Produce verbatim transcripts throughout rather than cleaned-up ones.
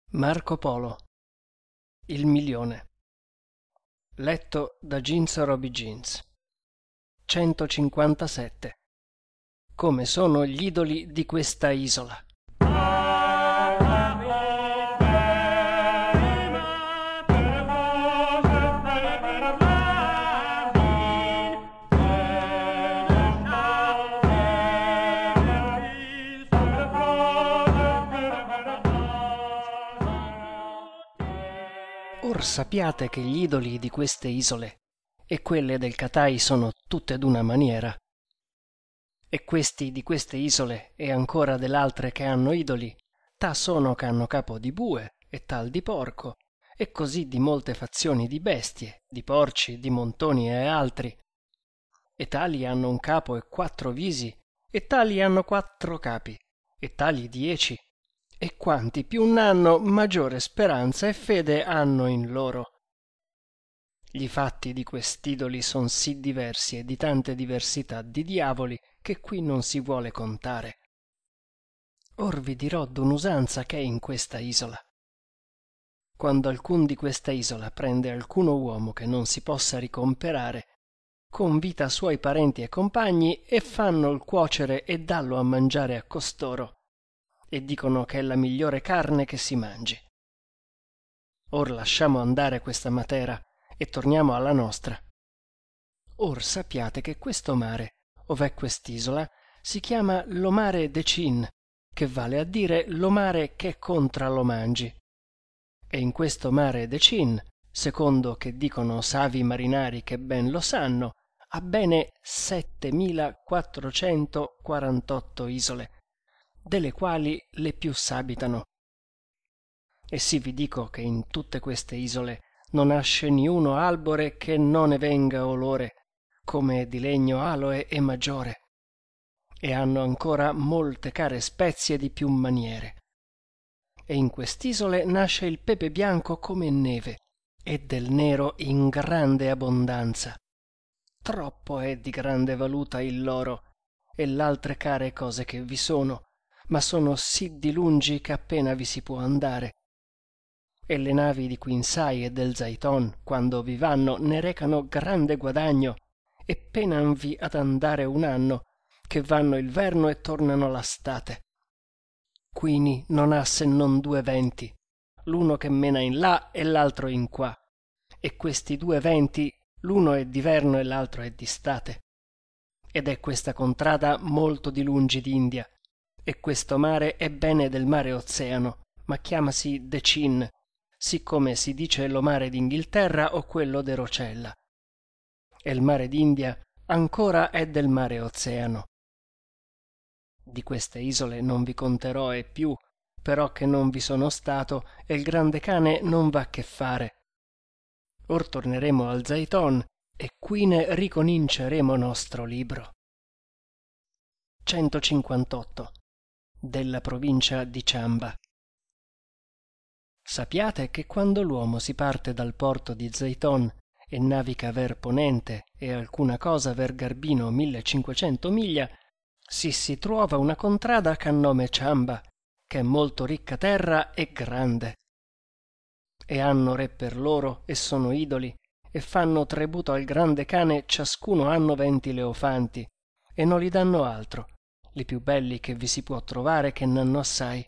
Marco Polo, Il milione. Letto da Ginz Roby Ginz. centocinquantasette. Come sono gli idoli di questa isola. Or sappiate che gli idoli di queste isole e quelle del Catai sono tutte d'una maniera, e questi di queste isole e ancora dell'altre che hanno idoli, ta sono che hanno capo di bue e tal di porco, e così di molte fazioni di bestie, di porci, di montoni e altri, e tali hanno un capo e quattro visi, e tali hanno quattro capi, e tali dieci, e quanti più n'hanno maggiore speranza e fede hanno in loro. Gli fatti di quest'idoli son sì diversi e di tante diversità di diavoli che qui non si vuole contare. Or vi dirò d'un'usanza che è in questa isola. Quando alcun di questa isola prende alcuno uomo che non si possa ricomperare, convita suoi parenti e compagni e fanno il cuocere e dallo a mangiare a costoro, e dicono che è la migliore carne che si mangi. Or lasciamo andare questa matera e torniamo alla nostra. Or sappiate che questo mare, ov'è quest'isola, si chiama lo mare de Cin, che vale a dire lo mare che contra lo mangi. E in questo mare de Cin, secondo che dicono savi marinari che ben lo sanno, ha bene settemilaquattrocentoquarantotto isole, delle quali le più s'abitano. E sì vi dico che in tutte queste isole non nasce niuno albore che non ne venga olore, come di legno aloe e maggiore, e hanno ancora molte care spezie di più maniere. E in quest'isole nasce il pepe bianco come neve, e del nero in grande abbondanza. Troppo è di grande valuta il loro e l'altre care cose che vi sono, ma sono sì di lungi che appena vi si può andare. E le navi di Quinsay e del Zaiton, quando vi vanno, ne recano grande guadagno, e penanvi ad andare un anno, che vanno il verno e tornano la state. Quini non ha se non due venti, l'uno che mena in là e l'altro in qua, e questi due venti l'uno è d'inverno e l'altro è d'estate. Ed è questa contrada molto di lungi d'India, e questo mare è bene del mare Oceano, ma chiamasi de Cin, siccome si dice lo mare d'Inghilterra o quello de Rocella. E il mare d'India ancora è del mare Oceano. Di queste isole non vi conterò e più, però che non vi sono stato e il grande cane non v'ha che fare. Or torneremo al Zaiton e qui ne ricominceremo nostro libro. centocinquantotto. Della provincia di Ciamba. Sappiate che quando l'uomo si parte dal porto di Zaiton e navica ver ponente e alcuna cosa ver Garbino millecinquecento miglia, si si trova una contrada ch'ha nome Ciamba, che è molto ricca terra e grande. E hanno re per loro e sono idoli, e fanno tributo al grande cane, ciascuno hanno venti leofanti, e non li danno altro, li più belli che vi si può trovare, che n'hanno assai.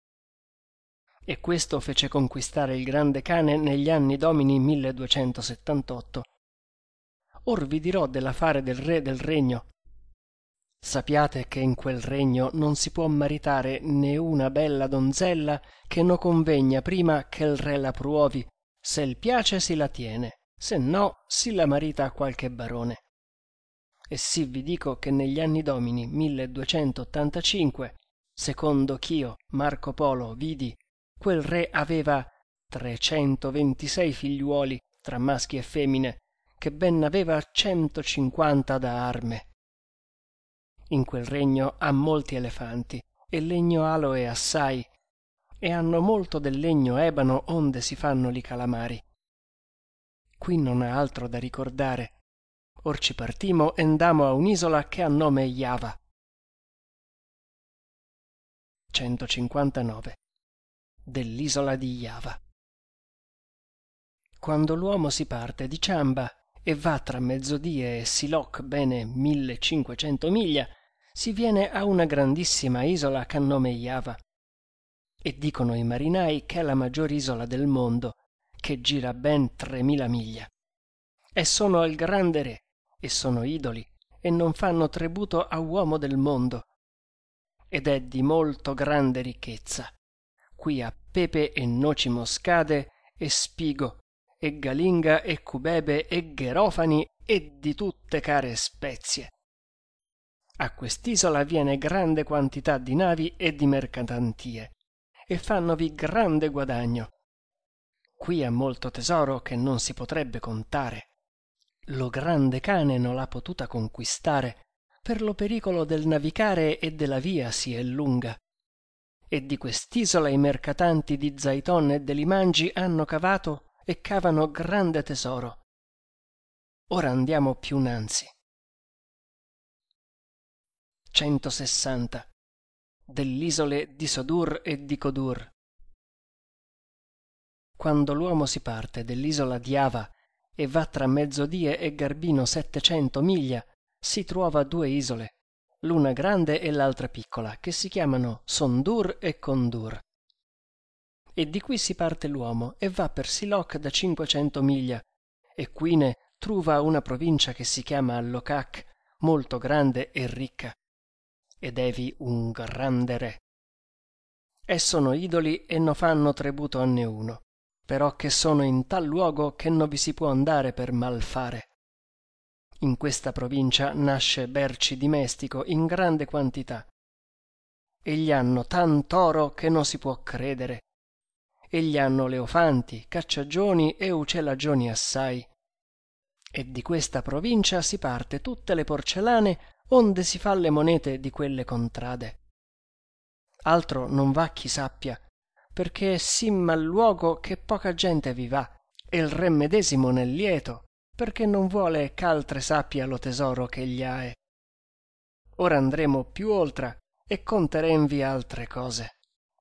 E questo fece conquistare il grande cane negli anni domini milleduecentosettantotto. Or vi dirò dell'affare del re del regno. Sappiate che in quel regno non si può maritare né una bella donzella che no convegna prima che il re la pruovi, se il piace si la tiene, se no si la marita a qualche barone. E sì vi dico che negli anni domini milleduecentottantacinque, secondo ch'io, Marco Polo, vidi, quel re aveva trecentoventisei figliuoli tra maschi e femmine, che ben n'aveva centocinquanta da arme. In quel regno ha molti elefanti e legno aloe assai, e hanno molto del legno ebano onde si fanno li calamari. Qui non ha altro da ricordare. Or ci partimo e ndamo a un'isola che ha nome Java. centocinquantanove. dell'isola di Java. Quando l'uomo si parte di Ciamba e va tra mezzodie e Siloc bene millecinquecento miglia, si viene a una grandissima isola ch'a nome Java, e dicono i marinai che è la maggior isola del mondo, che gira ben tremila miglia. E sono al grande re, e sono idoli, e non fanno tributo a uomo del mondo. Ed è di molto grande ricchezza. Qui ha pepe e noci moscate, e spigo, e galinga, e cubebe, e gherofani, e di tutte care spezie. A quest'isola viene grande quantità di navi e di mercatantie, e fannovi grande guadagno. Qui è molto tesoro che non si potrebbe contare. Lo grande cane non l'ha potuta conquistare, per lo pericolo del navicare e della via si è lunga. E di quest'isola i mercatanti di Zaiton e de Limangi hanno cavato e cavano grande tesoro. Ora andiamo più innanzi. centosessanta dell'isole di Sodur e di Codur. Quando l'uomo si parte dell'isola di Java e va tra mezzodie e Garbino settecento miglia, si trova due isole, l'una grande e l'altra piccola, che si chiamano Sondur e Condur. E di qui si parte l'uomo e va per Siloc da cinquecento miglia, e quine truva una provincia che si chiama Locac, molto grande e ricca, ed evi un grande re. E sono idoli e no fanno tributo a neuno, però che sono in tal luogo che non vi si può andare per mal fare. In questa provincia nasce berci di mestico in grande quantità. Egli hanno tant'oro che non si può credere. Egli hanno leofanti, cacciagioni e ucellagioni assai. E di questa provincia si parte tutte le porcellane onde si fa le monete di quelle contrade. Altro non va chi sappia, perché è sì mal luogo che poca gente vi va, e il re medesimo n'è lieto, perché non vuole ch'altre sappia lo tesoro che egli ha. Ora andremo più oltra e conteremvi altre cose.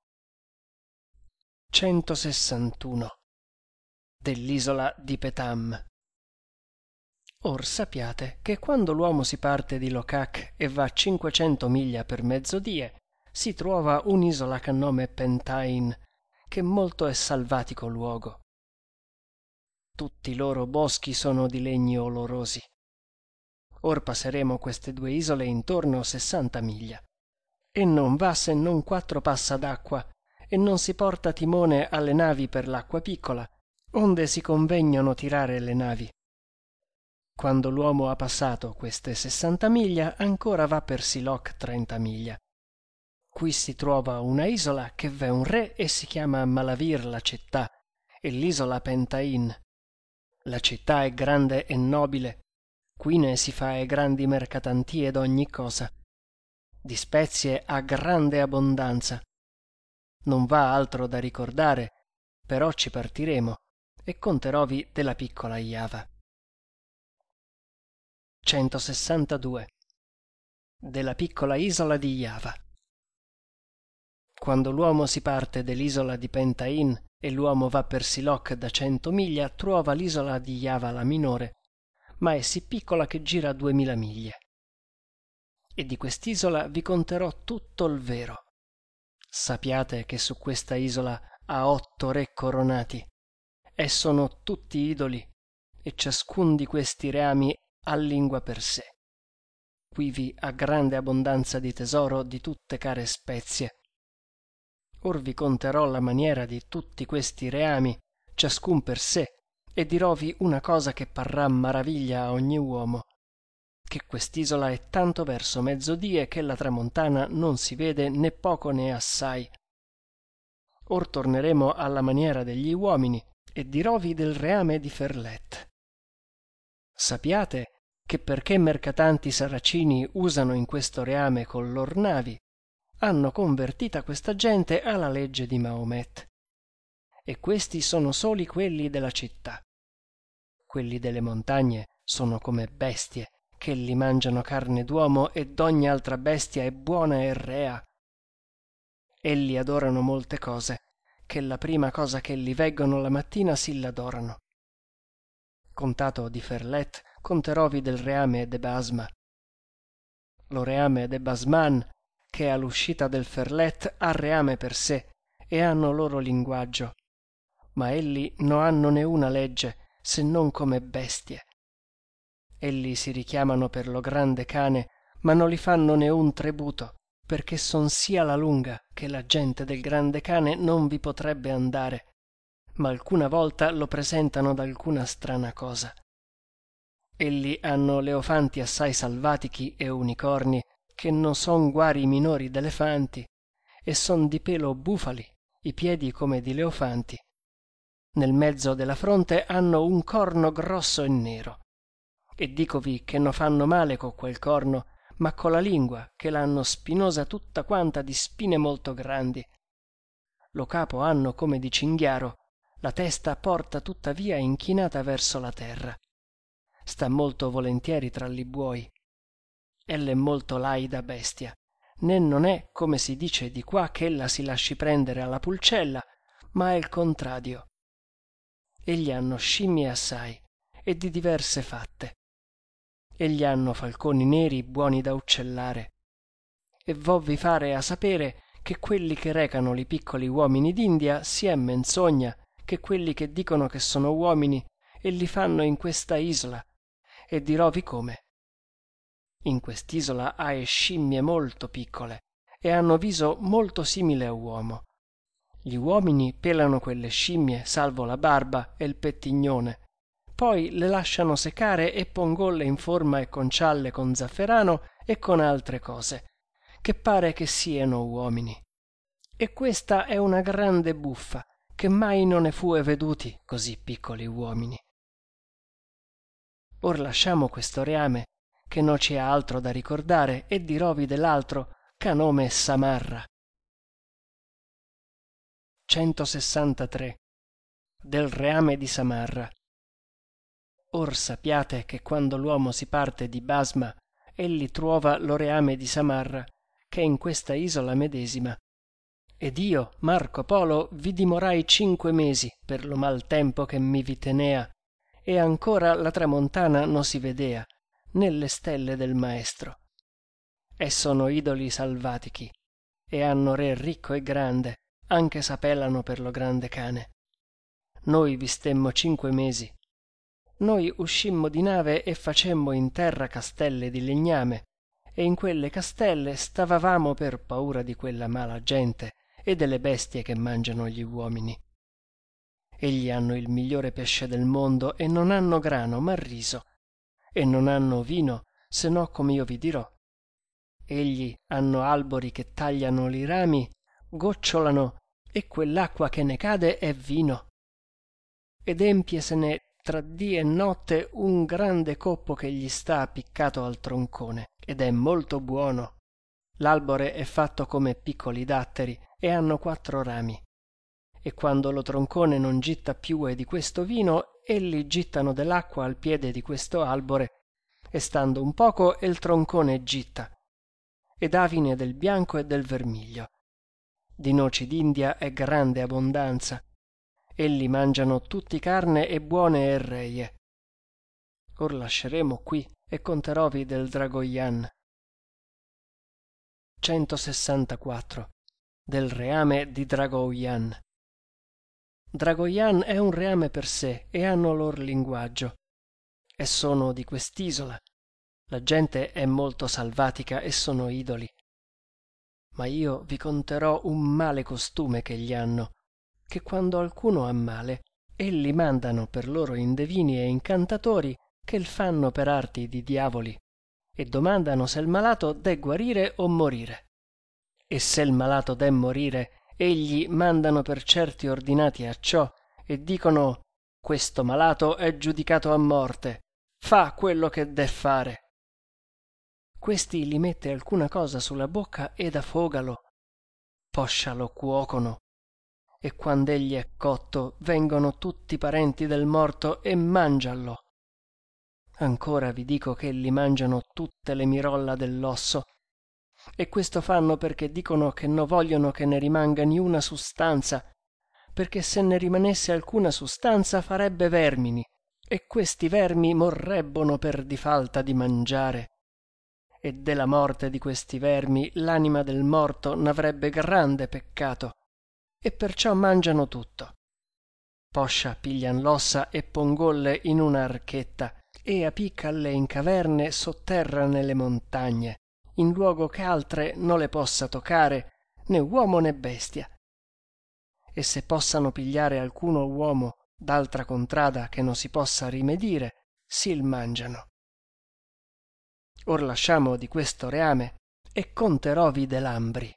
centosessantuno dell'isola di Petam. Or sappiate che quando l'uomo si parte di Locac e va cinquecento miglia per mezzodie, si trova un'isola che nome Pentain, che molto è salvatico luogo. Tutti i loro boschi sono di legni olorosi. Or passeremo queste due isole intorno sessanta miglia, e non va se non quattro passa d'acqua, e non si porta timone alle navi per l'acqua piccola, onde si convegnono tirare le navi. Quando l'uomo ha passato queste sessanta miglia, ancora va per Siloc trenta miglia. Qui si trova una isola che v'è un re e si chiama Malavir la città, e l'isola Pentain. La città è grande e nobile, qui ne si fa e grandi mercatantie d'ogni cosa. Di spezie ha grande abbondanza. Non va altro da ricordare, però ci partiremo, e conterovi della piccola Java. centosessantadue della piccola isola di Java. Quando l'uomo si parte dell'isola di Pentain e l'uomo va per Siloc da cento miglia, trova l'isola di Java la minore, ma è sì piccola che gira duemila miglia. E di quest'isola vi conterò tutto il vero. Sappiate che su questa isola ha otto re coronati, e sono tutti idoli, e ciascun di questi reami ha lingua per sé. Quivi ha grande abbondanza di tesoro di tutte care spezie. Or vi conterò la maniera di tutti questi reami, ciascun per sé, e dirovi una cosa che parrà maraviglia a ogni uomo, che quest'isola è tanto verso mezzodie che la tramontana non si vede né poco né assai. Or torneremo alla maniera degli uomini, e dirovi del reame di Ferlet. Sappiate che perché mercatanti saracini usano in questo reame con lor navi, hanno convertita questa gente alla legge di Maomet, e questi sono soli quelli della città. Quelli delle montagne sono come bestie, che li mangiano carne d'uomo e d'ogni altra bestia è buona e rea. Elli adorano molte cose, che la prima cosa che li veggono la mattina si l'adorano. Contato di Ferlet, conterovi del reame de Basma. Lo reame de Basman, che all'uscita del Ferlet ha reame per sé, e hanno loro linguaggio, ma elli no hanno né una legge, se non come bestie. Elli si richiamano per lo grande cane, ma non li fanno né un tributo, perché son sì alla lunga che la gente del grande cane non vi potrebbe andare, ma alcuna volta lo presentano d'alcuna strana cosa. Elli hanno leofanti assai salvatichi e unicorni, che non son guari minori d'elefanti, e son di pelo bufali, i piedi come di leofanti. Nel mezzo della fronte hanno un corno grosso e nero, e dicovi che no fanno male co quel corno, ma co la lingua, che l'hanno spinosa tutta quanta di spine molto grandi. Lo capo hanno come di cinghiaro, la testa porta tuttavia inchinata verso la terra. Sta molto volentieri tra li buoi. Ella è molto laida bestia, né non è, come si dice di qua, ch'ella si lasci prendere alla pulcella, ma è il contrario. Egli hanno scimmie assai, e di diverse fatte. Egli hanno falconi neri buoni da uccellare. E vovvi fare a sapere che quelli che recano li piccoli uomini d'India si è menzogna, che quelli che dicono che sono uomini e li fanno in questa isola, e dirovi come. In quest'isola hai scimmie molto piccole e hanno viso molto simile a uomo. Gli uomini pelano quelle scimmie salvo la barba e il pettignone, poi le lasciano secare e pongolle in forma e concialle con zafferano e con altre cose, che pare che siano uomini. E questa è una grande buffa, che mai non ne fue veduti così piccoli uomini. Or lasciamo questo reame, che no ci ha altro da ricordare, e dirovi dell'altro, ch'a nome è Samarra. centosessantatré. Del reame di Samarra. Or sappiate che quando l'uomo si parte di Basma, egli truova lo reame di Samarra, che è in questa isola medesima. Ed io, Marco Polo, vi dimorai cinque mesi per lo mal tempo che mi vi tenea, e ancora la tramontana non si vedea, né le stelle del maestro. E sono idoli salvatichi, e hanno re ricco e grande, anche s'apellano per lo grande cane. Noi vi stemmo cinque mesi. Noi uscimmo di nave e facemmo in terra castelle di legname, e in quelle castelle stavavamo per paura di quella mala gente e delle bestie che mangiano gli uomini. Egli hanno il migliore pesce del mondo e non hanno grano ma riso, e non hanno vino se no come io vi dirò. Egli hanno albori che tagliano li rami, gocciolano, e quell'acqua che ne cade è vino. Ed empiesene tra dì e notte un grande coppo che gli sta appiccato al troncone, ed è molto buono. L'albore è fatto come piccoli datteri e hanno quattro rami. E quando lo troncone non gitta più di questo vino, elli gittano dell'acqua al piede di questo albore, e stando un poco il troncone gitta, ed avine del bianco e del vermiglio. Di noci d'India è grande abbondanza. Elli mangiano tutti carne e buone e reie. Or lasceremo qui e conterovi del Dragoyan. centosessantaquattro. Del reame di Dragoyan. Dragoyan è un reame per sé e hanno lor linguaggio, e sono di quest'isola. La gente è molto salvatica e sono idoli. Ma io vi conterò un male costume che gli hanno, che quando alcuno ha male, elli mandano per loro indevini e incantatori che il fanno per arti di diavoli, e domandano se il malato dee guarire o morire. E se il malato dee morire, egli mandano per certi ordinati a ciò, e dicono: questo malato è giudicato a morte, fa quello che dee fare. Questi gli mette alcuna cosa sulla bocca ed affogalo, poscia lo cuocono, e quand'egli è cotto vengono tutti i parenti del morto e mangiallo. Ancora vi dico che elli mangiano tutte le mirolla dell'osso, e questo fanno perché dicono che no vogliono che ne rimanga niuna sustanza, perché se ne rimanesse alcuna sustanza farebbe vermini, e questi vermi morrebbono per difalta di mangiare. E della morte di questi vermi l'anima del morto n'avrebbe grande peccato, e perciò mangiano tutto. Poscia piglian l'ossa e pongolle in una archetta, e apiccalle in caverne sotterra nelle montagne, in luogo che altre non le possa toccare né uomo né bestia. E se possano pigliare alcuno uomo d'altra contrada che non si possa rimedire, sil mangiano. Or lasciamo di questo reame e conterovi de Lambri.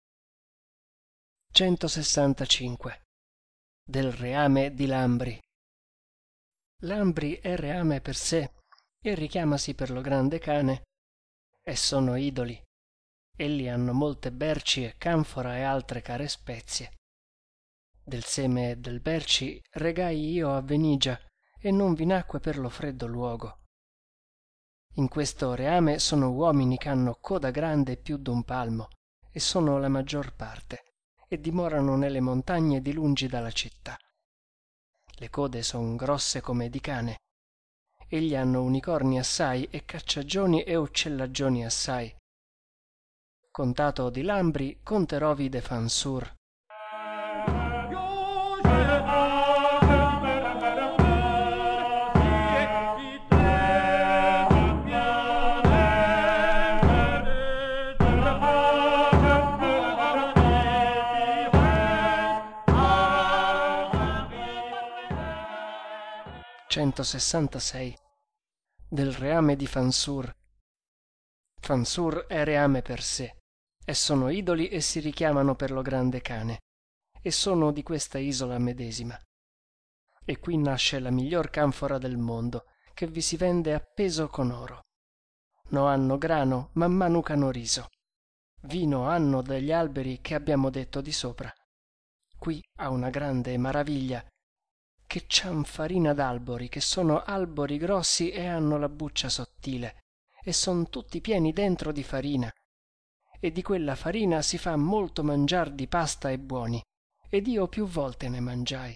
centosessantacinque. Del reame di Lambri. Lambri è reame per sé e richiamasi per lo grande cane, e sono idoli. Elli hanno molte berci e canfora e altre care spezie. Del seme e del berci regai io a Venigia, e non vi nacque per lo freddo luogo. In questo reame sono uomini che hanno coda grande più d'un palmo, e sono la maggior parte, e dimorano nelle montagne di lungi dalla città. Le code son grosse come di cane. Egli hanno unicorni assai e cacciagioni e uccellaggioni assai. Contato di Lambri, conterovi de Fansur. centosessantasei. Del reame di Fansur. Fansur è reame per sé, e sono idoli e si richiamano per lo grande cane, e sono di questa isola medesima. E qui nasce la miglior canfora del mondo, che vi si vende appeso con oro. No hanno grano, ma manucano riso. Vino hanno degli alberi che abbiamo detto di sopra. Qui ha una grande maraviglia, che c'han farina d'albori, che sono albori grossi e hanno la buccia sottile, e son tutti pieni dentro di farina, e di quella farina si fa molto mangiar di pasta e buoni, ed io più volte ne mangiai.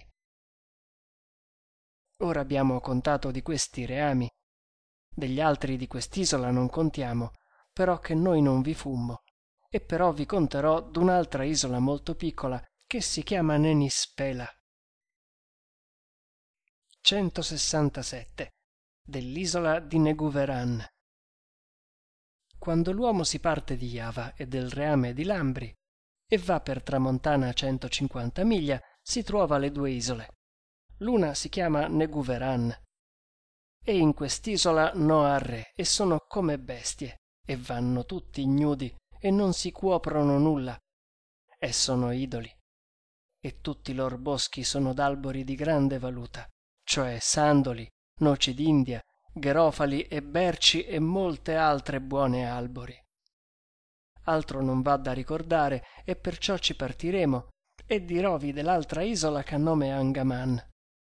Ora abbiamo contato di questi reami, degli altri di quest'isola non contiamo, però che noi non vi fummo, e però vi conterò d'un'altra isola molto piccola che si chiama Nenispela. centosessantasette. Dell'isola di Neguveran. Quando l'uomo si parte di Java e del reame di Lambri e va per tramontana a centocinquanta miglia, si trova le due isole. L'una si chiama Neguveran, e in quest'isola no ha re, e sono come bestie, e vanno tutti ignudi, e non si cuoprono nulla, e sono idoli, e tutti i lor boschi sono d'albori di grande valuta, cioè sandoli, noci d'India, gherofali e berci e molte altre buone albori. Altro non v'ha da ricordare, e perciò ci partiremo, e dirovi dell'altra isola ch'a nome Angaman.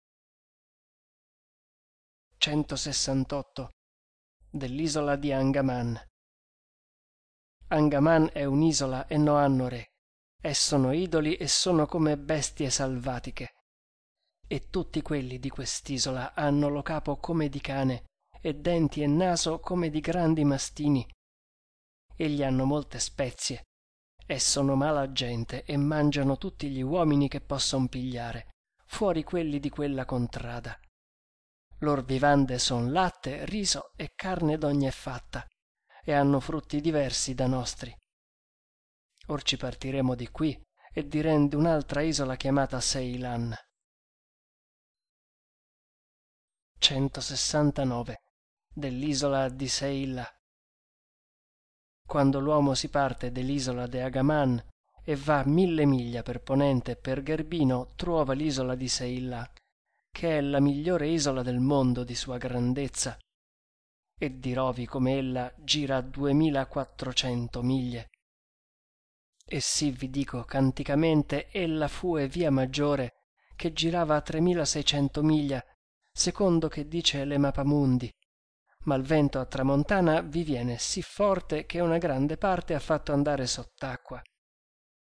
centosessantotto. Dell'isola di Angaman. Angaman è un'isola e no hanno re, e sono idoli e sono come bestie salvatiche. E tutti quelli di quest'isola hanno lo capo come di cane, e denti e naso come di grandi mastini. Egli hanno molte spezie, e sono mala gente, e mangiano tutti gli uomini che posson pigliare, fuori quelli di quella contrada. Lor vivande son latte, riso e carne d'ogni fatta, e hanno frutti diversi da nostri. Or ci partiremo di qui, e diren d'un'altra isola chiamata Ceylan. centosessantanove. Dell'isola di Seilla. Quando l'uomo si parte dell'isola de Agaman e va mille miglia per ponente per Gherbino, trova l'isola di Seilla, che è la migliore isola del mondo di sua grandezza, e dirovi come ella gira duemilaquattrocento miglia. E sì vi dico ch'anticamente ella fue via maggiore, che girava a tremilaseicento miglia, secondo che dice le Mapamundi, ma il vento a tramontana vi viene sì forte che una grande parte ha fatto andare sott'acqua.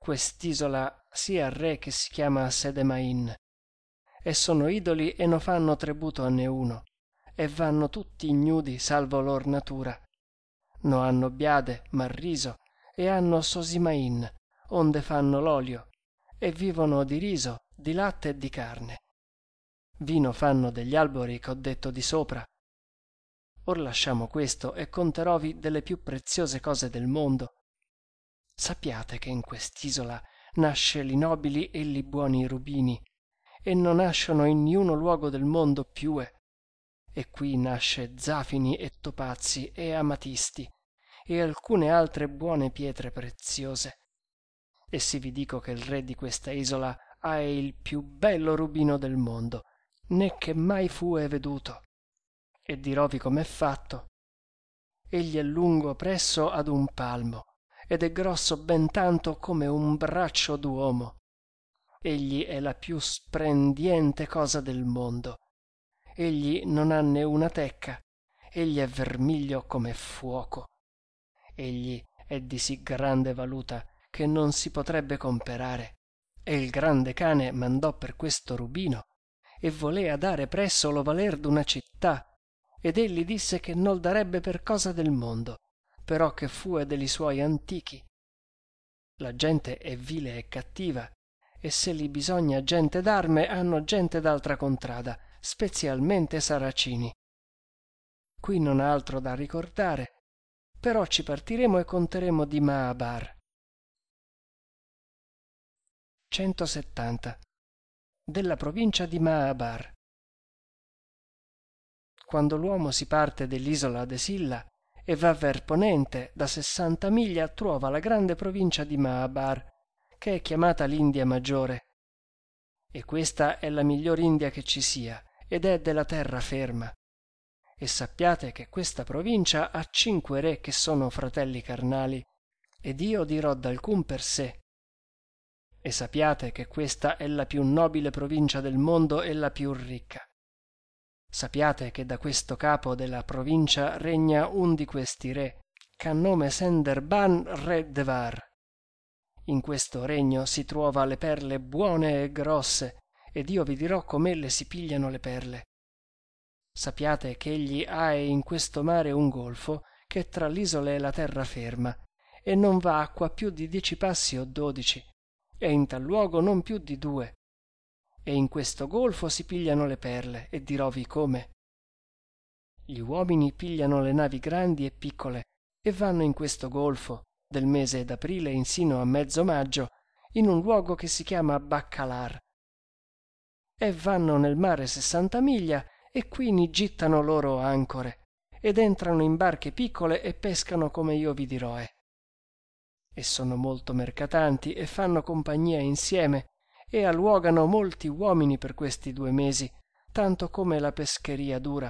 quest'isola sia al re che si chiama Sedemain, e sono idoli e no fanno tributo a neuno, e vanno tutti ignudi salvo lor natura. No hanno biade ma riso, e hanno Sosimain, onde fanno l'olio, e vivono di riso, di latte e di carne. Vino fanno degli albori che ho detto di sopra. Or lasciamo questo e conterovi delle più preziose cose del mondo. Sappiate che in quest'isola nasce li nobili e li buoni rubini, e non nascono in niuno luogo del mondo piue. E qui nasce zafini e topazzi e amatisti e alcune altre buone pietre preziose. E si vi dico che il re di questa isola ha il più bello rubino del mondo, né che mai fue veduto. E dirovi com'è fatto. Egli è lungo presso ad un palmo, ed è grosso ben tanto come un braccio d'uomo. Egli è la più splendiente cosa del mondo. Egli non ha né una tecca, egli è vermiglio come fuoco. Egli è di sì grande valuta che non si potrebbe comperare. E il grande cane mandò per questo rubino, e volea dare presso lo valer d'una città, ed egli disse che nol darebbe per cosa del mondo, però che fue degli suoi antichi. La gente è vile e cattiva, e se li bisogna gente d'arme hanno gente d'altra contrada, spezialmente saracini. Qui non ha altro da ricordare, però ci partiremo e conteremo di Maabar. centosettanta. Della provincia di Maabar. Quando l'uomo si parte dell'isola de Silla e va ver ponente, da sessanta miglia trova la grande provincia di Maabar, che è chiamata l'India maggiore. E questa è la miglior India che ci sia, ed è della terra ferma. E sappiate che questa provincia ha cinque re che sono fratelli carnali, ed io dirò d'alcun per sé. E sappiate che questa è la più nobile provincia del mondo e la più ricca. Sappiate che da questo capo della provincia regna un di questi re, ch'ha nome Senderban re Devar. In questo regno si trova le perle buone e grosse, ed io vi dirò com'elle si pigliano le perle. Sappiate che egli ha in questo mare un golfo che tra l'isole e la terraferma, e non va acqua più di dieci passi o dodici, e in tal luogo non più di due. E in questo golfo si pigliano le perle, e dirovi come. Gli uomini pigliano le navi grandi e piccole, e vanno in questo golfo, del mese d'aprile insino a mezzo maggio, in un luogo che si chiama Baccalar. E vanno nel mare sessanta miglia, e qui ni gittano loro ancore, ed entrano in barche piccole e pescano come io vi dirò è. E sono molto mercatanti e fanno compagnia insieme, e alluogano molti uomini per questi due mesi, tanto come la pescheria dura.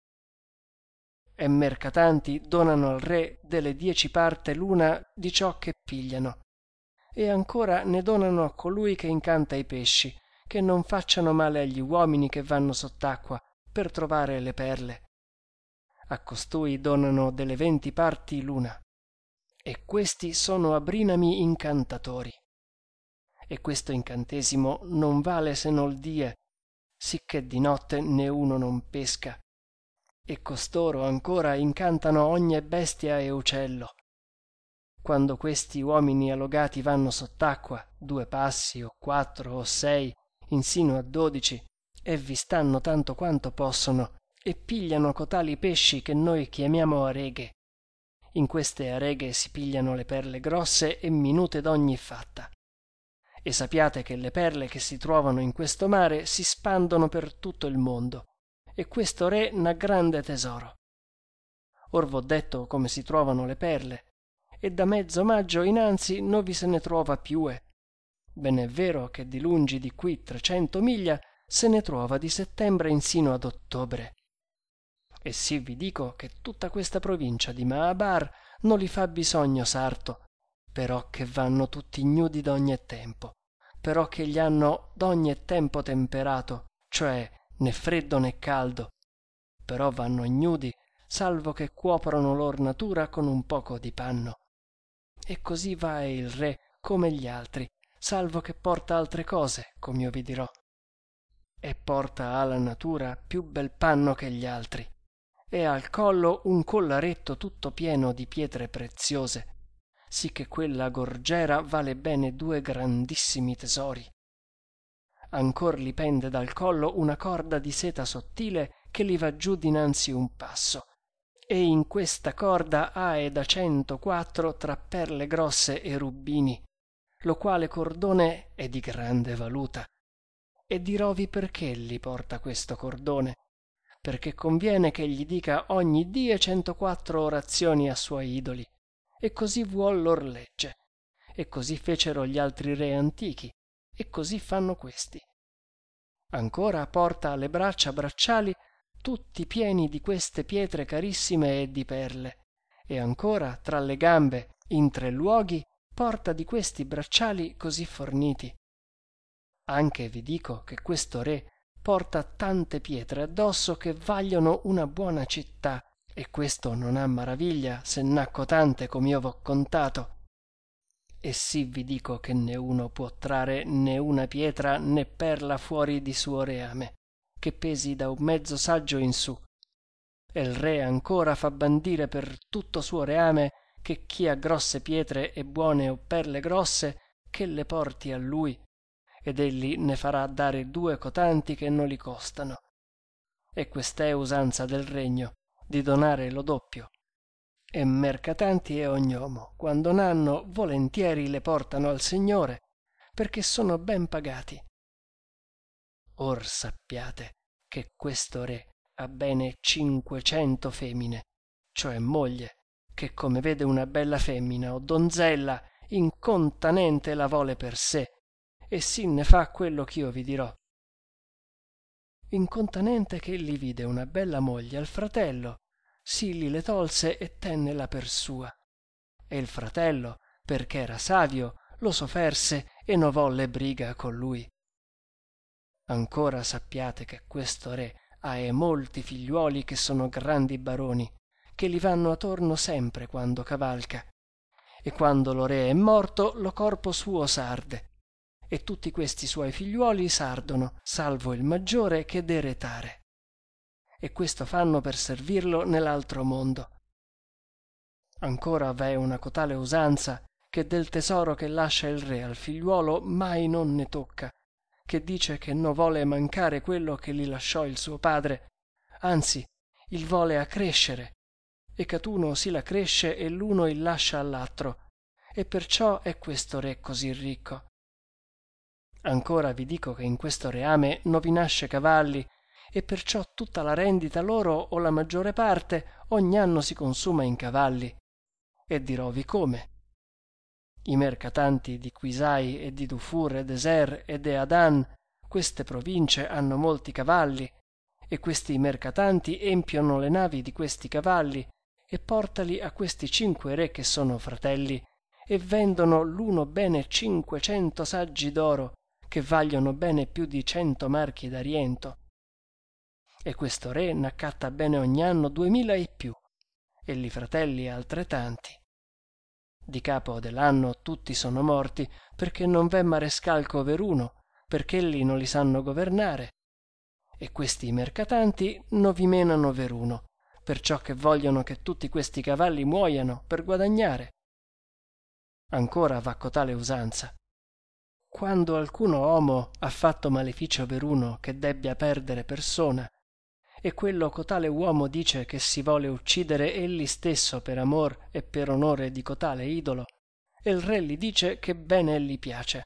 E mercatanti donano al re delle dieci parte l'una di ciò che pigliano, e ancora ne donano a colui che incanta i pesci, che non facciano male agli uomini che vanno sott'acqua per trovare le perle. A costui donano delle venti parti l'una, e questi sono abrinami incantatori. E questo incantesimo non vale se nol die, sicché di notte né uno non pesca. E costoro ancora incantano ogni bestia e uccello. Quando questi uomini allogati vanno sott'acqua, due passi o quattro o sei, insino a dodici, e vi stanno tanto quanto possono, e pigliano cotali pesci che noi chiamiamo areghe. In queste areghe si pigliano le perle grosse e minute d'ogni fatta. E sappiate che le perle che si trovano in questo mare si spandono per tutto il mondo, e questo re n'ha grande tesoro. Or v'ho detto come si trovano le perle, e da mezzo maggio inanzi non vi se ne trova piue. Ben è vero che di lungi di qui trecento miglia se ne trova di settembre insino ad ottobre. E sì vi dico che tutta questa provincia di Maabar non li fa bisogno sarto, però che vanno tutti ignudi d'ogni tempo, però che gli hanno d'ogni tempo temperato, cioè né freddo né caldo, però vanno ignudi, salvo che cuoprono lor natura con un poco di panno. E così va il re come gli altri, salvo che porta altre cose, com'io vi dirò, e porta alla natura più bel panno che gli altri, e al collo un collaretto tutto pieno di pietre preziose, sì che quella gorgiera vale bene due grandissimi tesori. Ancor li pende dal collo una corda di seta sottile che li va giù dinanzi un passo, e in questa corda ha e da centoquattro tra perle grosse e rubini, lo quale cordone è di grande valuta. E dirovi perché li porta questo cordone, perché conviene che gli dica ogni die centoquattro orazioni a suoi idoli, e così vuol lor legge, e così fecero gli altri re antichi, e così fanno questi. Ancora porta alle braccia bracciali tutti pieni di queste pietre carissime e di perle, e ancora tra le gambe in tre luoghi porta di questi bracciali così forniti. Anche vi dico che questo re porta tante pietre addosso che vagliono una buona città, e questo non ha maraviglia se n'ha cotante com'io v'ho contato. E sì vi dico che né uno può trarre né una pietra né perla fuori di suo reame, che pesi da un mezzo saggio in su. E il re ancora fa bandire per tutto suo reame che chi ha grosse pietre e buone o perle grosse, che le porti a lui, ed egli ne farà dare due cotanti che non li costano. E quest'è usanza del regno, di donare lo doppio. E mercatanti e ognomo, quando n'hanno, volentieri le portano al Signore, perché sono ben pagati. Or sappiate che questo re ha bene cinquecento femmine, cioè moglie, che come vede una bella femmina o donzella, incontanente la vole per sé, e sì ne fa quello ch'io vi dirò. Incontanente che egli vide una bella moglie al fratello, sì li le tolse e tennela per sua, e il fratello, perché era savio, lo soferse e no volle briga con lui. Ancora sappiate che questo re ha e molti figliuoli che sono grandi baroni, che li vanno atorno sempre quando cavalca, e quando lo re è morto lo corpo suo sarde, e tutti questi suoi figliuoli sardono, salvo il maggiore che d'eretare. E questo fanno per servirlo nell'altro mondo. Ancora v'è una cotale usanza che del tesoro che lascia il re al figliuolo mai non ne tocca, che dice che non vuole mancare quello che gli lasciò il suo padre, anzi il vuole accrescere, e catuno si la cresce e l'uno il lascia all'altro, e perciò è questo re così ricco. Ancora vi dico che in questo reame non vi nasce cavalli, e perciò tutta la rendita loro o la maggiore parte ogni anno si consuma in cavalli. E dirovi come. I mercatanti di Quisai e di Dufur e d'Eser e de Adan, queste province hanno molti cavalli, e questi mercatanti empiono le navi di questi cavalli e portali a questi cinque re che sono fratelli, e vendono l'uno bene cinquecento saggi d'oro, che vagliono bene più di cento marchi d'ariento. E questo re n'accatta bene ogni anno duemila e più, e li fratelli altrettanti. Di capo dell'anno tutti sono morti, perché non v'è marescalco veruno, perché elli non li sanno governare, e questi mercatanti non vi menano veruno, perciò che vogliono che tutti questi cavalli muoiano per guadagnare. Ancora va cotale usanza. Quando alcuno uomo ha fatto maleficio veruno che debbia perdere persona, e quello cotale uomo dice che si vuole uccidere egli stesso per amor e per onore di cotale idolo, e il re gli dice che bene egli piace.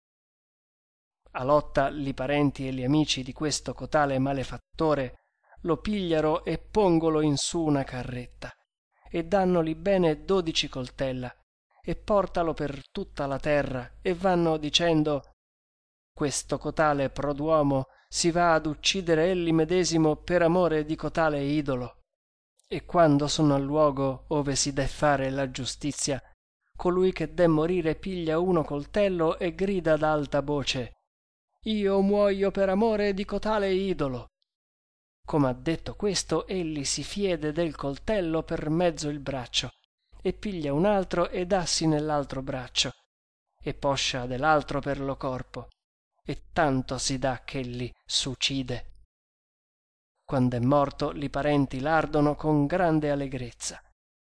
A lotta li parenti e gli amici di questo cotale malefattore lo pigliaro e pongolo in su una carretta, e dannoli bene dodici coltella, e portalo per tutta la terra, e vanno dicendo: questo cotale produomo si va ad uccidere egli medesimo per amore di cotale idolo. E quando sono al luogo ove si dè fare la giustizia, colui che dè morire piglia uno coltello e grida ad alta voce: io muoio per amore di cotale idolo. Come ha detto questo, egli si fiede del coltello per mezzo il braccio, e piglia un altro e dassi nell'altro braccio, e poscia dell'altro per lo corpo, e tanto si dà ch'elli s'ucide. Quando è morto, li parenti l'ardono con grande allegrezza.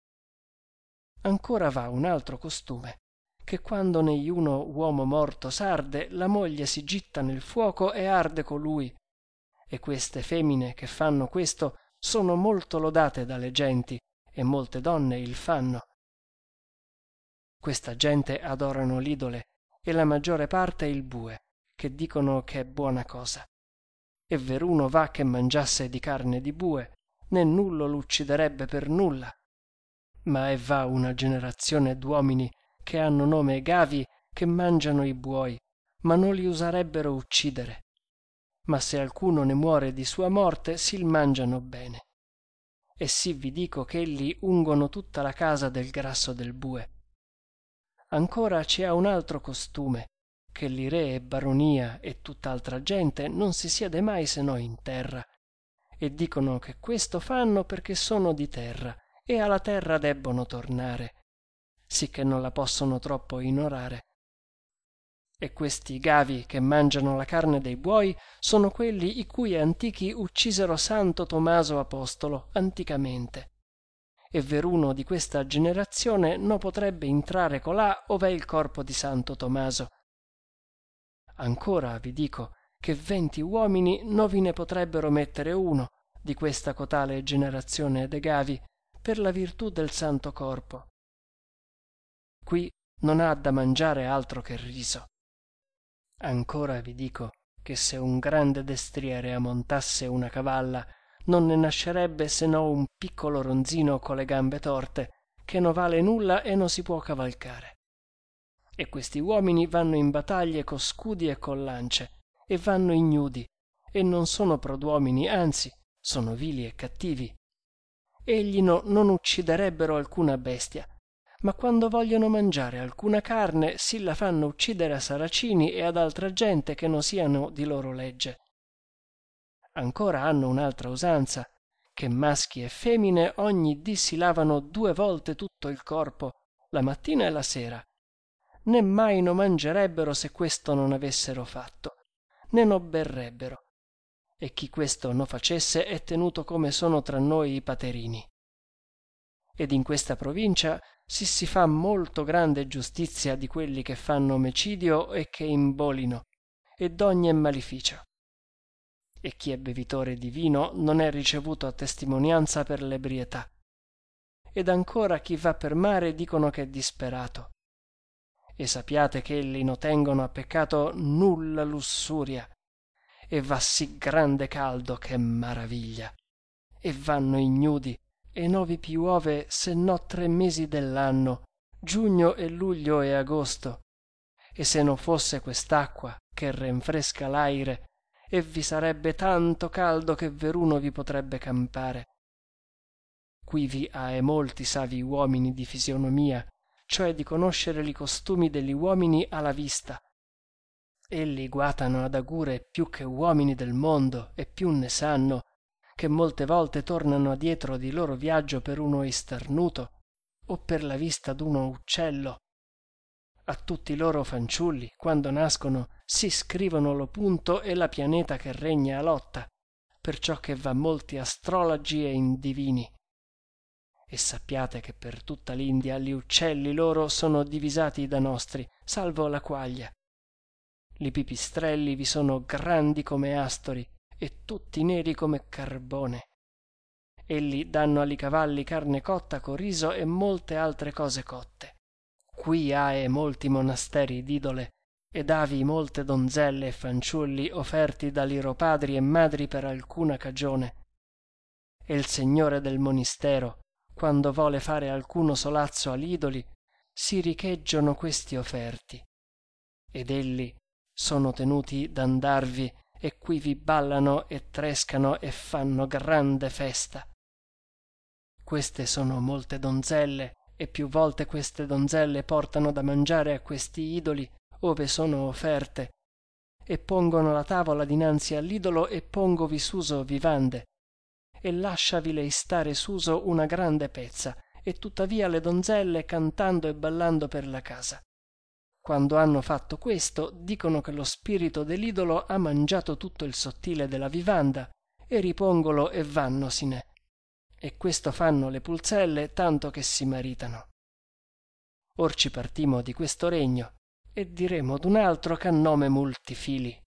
Ancora va un altro costume, che quando neiuno uomo morto s'arde, la moglie si gitta nel fuoco e arde colui, e queste femmine che fanno questo sono molto lodate dalle genti, e molte donne il fanno. Questa gente adorano l'idole, e la maggiore parte il bue, che dicono che è buona cosa. E veruno va che mangiasse di carne di bue, né nullo l'ucciderebbe per nulla. Ma è va una generazione d'uomini che hanno nome Gavi, che mangiano i buoi, ma non li usarebbero uccidere. Ma se alcuno ne muore di sua morte, si l mangiano bene. E sì vi dico che elli ungono tutta la casa del grasso del bue. Ancora ci ha un altro costume, che li re e baronia e tutt'altra gente non si siede mai se no in terra, e dicono che questo fanno perché sono di terra e alla terra debbono tornare, sicché non la possono troppo inorare. E questi Gavi che mangiano la carne dei buoi sono quelli i cui antichi uccisero Santo Tomaso Apostolo anticamente. E veruno di questa generazione non potrebbe intrare colà ov'è il corpo di Santo Tomaso. Ancora vi dico che venti uomini non vi ne potrebbero mettere uno di questa cotale generazione de Gavi per la virtù del santo corpo. Qui non ha da mangiare altro che riso. Ancora vi dico che se un grande destriere ammontasse una cavalla, non ne nascerebbe se no un piccolo ronzino con le gambe torte, che non vale nulla e non si può cavalcare. E questi uomini vanno in battaglie co scudi e con lance, e vanno ignudi, e non sono produomini, anzi, sono vili e cattivi. Egli no, non ucciderebbero alcuna bestia, ma quando vogliono mangiare alcuna carne si la fanno uccidere a saracini e ad altra gente che non siano di loro legge. Ancora hanno un'altra usanza, che maschi e femmine ogni dì si lavano due volte tutto il corpo, la mattina e la sera. Né mai no mangerebbero se questo non avessero fatto, né no berrebbero. E chi questo no facesse è tenuto come sono tra noi i paterini. Ed in questa provincia si si fa molto grande giustizia di quelli che fanno omicidio e che imbolino, e d'ogni maleficio. E chi è bevitore di vino non è ricevuto a testimonianza per l'ebrietà. Ed ancora chi va per mare dicono che è disperato. E sappiate che elli no tengono a peccato nulla lussuria, e va sì grande caldo che maraviglia, e vanno ignudi, e no vi piuove se no tre mesi dell'anno, giugno e luglio e agosto, e se non fosse quest'acqua che rinfresca l'aire, e vi sarebbe tanto caldo che veruno vi potrebbe campare. Qui vi ha molti savi uomini di fisionomia, cioè di conoscere li costumi degli uomini alla vista. Elli guatano ad agure più che uomini del mondo e più ne sanno, che molte volte tornano adietro di loro viaggio per uno isternuto o per la vista d'uno uccello. A tutti i loro fanciulli, quando nascono, si scrivono lo punto e la pianeta che regna a lotta, perciò che va molti astrologi e indivini. E sappiate che per tutta l'India gli uccelli loro sono divisati da nostri, salvo la quaglia. Li pipistrelli vi sono grandi come astori e tutti neri come carbone. Elli danno agli cavalli carne cotta co riso e molte altre cose cotte. Qui ha molti monasteri d'idole ed avi molte donzelle e fanciulli offerti da loro padri e madri per alcuna cagione. E il signore del monistero, quando vuole fare alcuno solazzo all'idoli, si richeggiono questi offerti. Ed elli sono tenuti d'andarvi e qui vi ballano e trescano e fanno grande festa. Queste sono molte donzelle, e più volte queste donzelle portano da mangiare a questi idoli ove sono offerte, e pongono la tavola dinanzi all'idolo e pongovi suso vivande, e lasciavi lei stare suso una grande pezza, e tuttavia le donzelle cantando e ballando per la casa. quando hanno fatto questo, dicono che lo spirito dell'idolo ha mangiato tutto il sottile della vivanda, e ripongolo e vannosine. E questo fanno le pulzelle, tanto che si maritano. Or ci partimo di questo regno, e diremo d'un altro ch'ha nome multi fili.